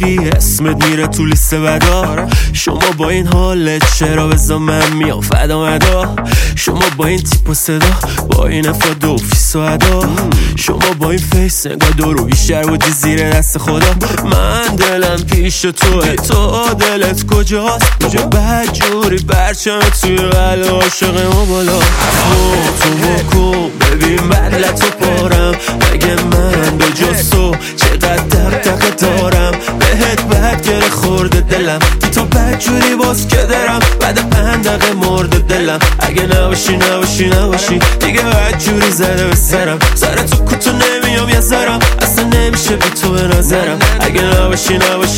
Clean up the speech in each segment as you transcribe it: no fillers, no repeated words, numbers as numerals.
بگیری اسمت میره تو لیست بدا. شما با این حالت چرا بزا من میام فدا مدا. شما با این تیپ و صدا، با این افراد و فیس و ادا، شما با این فیس نگاه دورو بیشتر بودی زیر دست خدا. من دلم پیش توه، تو دلت کجاست؟ بابا بدجوری برچم توی قلب عاشق ما بالا. تو بکن ببین بدلتو پارم، مگه من به جز تو چقدر دق دارم. بهت بد گره خورده دلم، بی تو بدجوری باز که درم. بعد 5 دقیقه مرده دلم، اگه نباشی دیگه بدجوری زده به سرم. سر تو کوتو نمیام یه ذرم، اصلا نمیشه بی تو به نظرم. اگه نباشی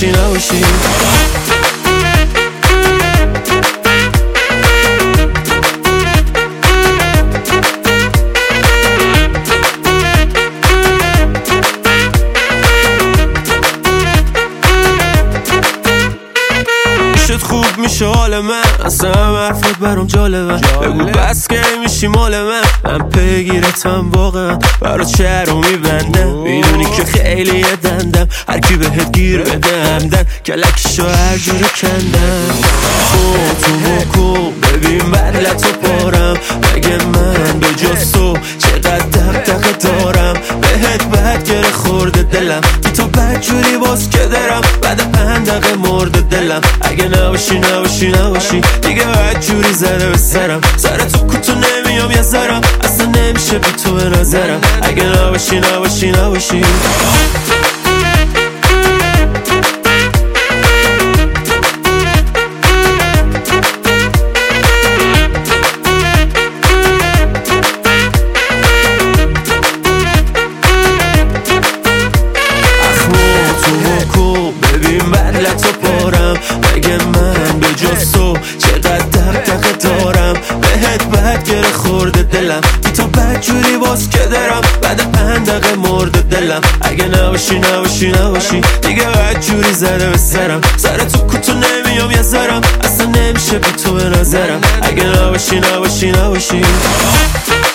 خوب میشه حال من، اصلا هم حرفت برام جالبه. بگو بس که میشی مال من پیگیرتم واقعا. برا چرا میبندم، میدونی که خیلی دندم. هر کی بهت گیر بده همدن، کلکشو هر جوری کندم. تو بکن ببین بدلتو پارم، مگه من به جز تو چقدر دق دارم. بهت بد گره خورده دلم، بی تو بدجوری باز که درم. بعد 5 دقیقه مرده دلم، اگه نباشی دیگه بدجوری زده به سرم. سر تو کوتو نمیام یه ذرم، اصلا نمیشه بی تو به نظرم. اگه نباشی بدلتو پارم، مگه من به جز تو چقدر دق دارم. بهت بد گره خورده دلم، بی تو بدجوری باز که درم. بعد 5 دقیقه مرده دلم، اگه نباشی دیگه بدجوری زده به سرم. سر تو کوتو نمیام یه ذرم، اصلا نمیشه بی تو به نظرم. اگه نباشی